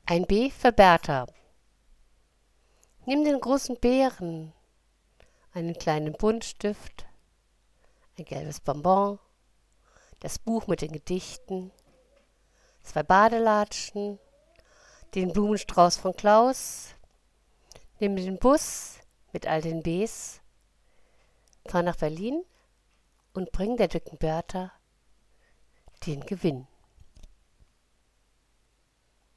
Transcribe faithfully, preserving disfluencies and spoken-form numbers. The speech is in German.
Ein B für Bertha. Nimm den großen Bären, einen kleinen Buntstift, ein gelbes Bonbon, das Buch mit den Gedichten, zwei Badelatschen, den Blumenstrauß von Klaus, nimm den Bus mit all den Bs, fahr nach Berlin und bring der dicken Bertha den Gewinn.